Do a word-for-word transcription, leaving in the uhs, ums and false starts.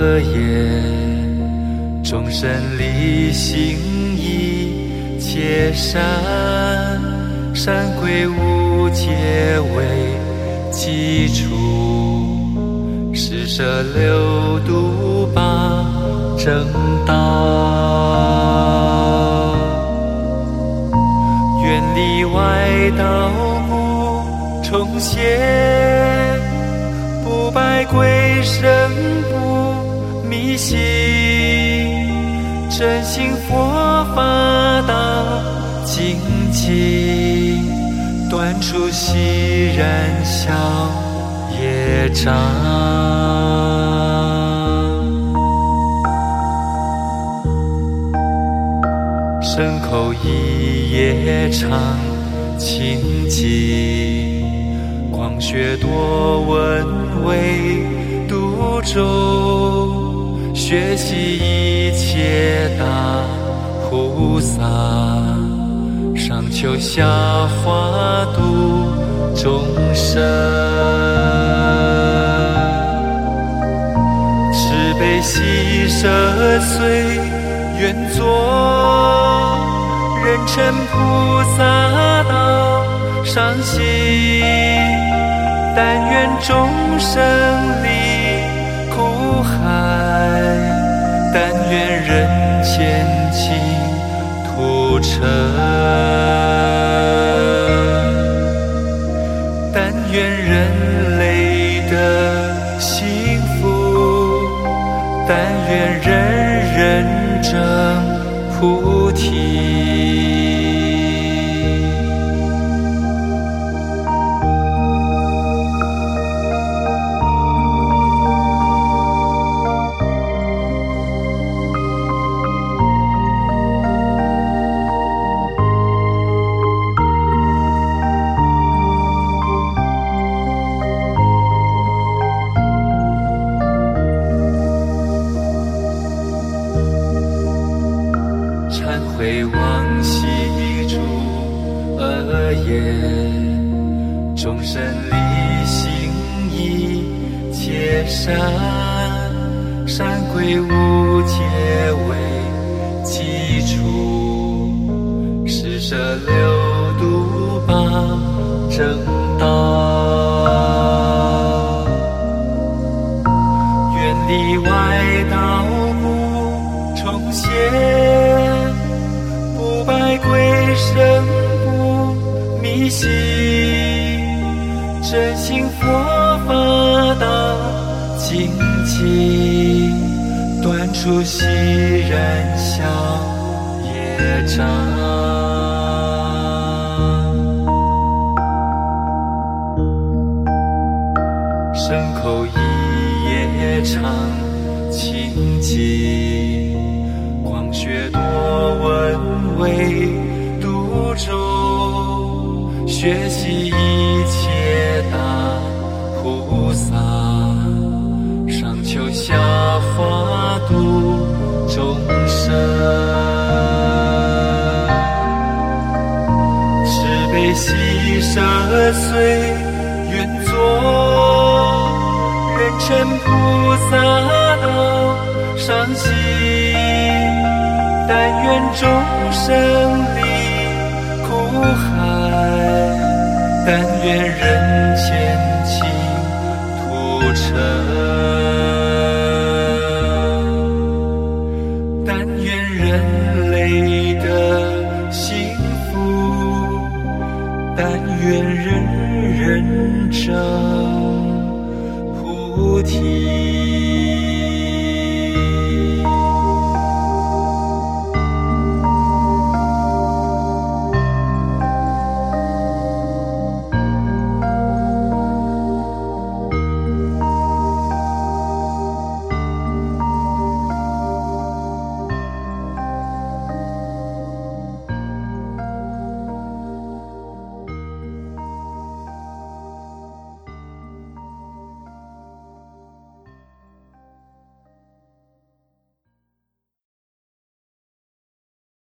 恶业，众生离心一切善，善归无戒为基础，施舍六度八正道，远离外道不重邪，不拜鬼神不迷信，真心佛法大精进，断除习染消业障。身口意业常清净，广学多闻为度众，学习一切大菩萨，上求下化度众生，慈悲喜舍随愿作，人称菩萨道上行，但愿众生离苦海，但愿人间净土城，但愿人类的幸福，但愿人人证菩提。忏悔往昔诸恶业，众生离心一切善，善归无戒为基础，施舍六度八正道，远离外道不重邪，不拜鬼神不迷信，真心佛法大精进，断除习染消业障。身口意业常清净，广学多闻为度众，学习一切大菩萨，上求下化度众生，慈悲喜舍随愿作，人称菩萨道上行，但愿众生离苦海，但愿人间净土城，但愿人类的幸福，但愿人人证菩提。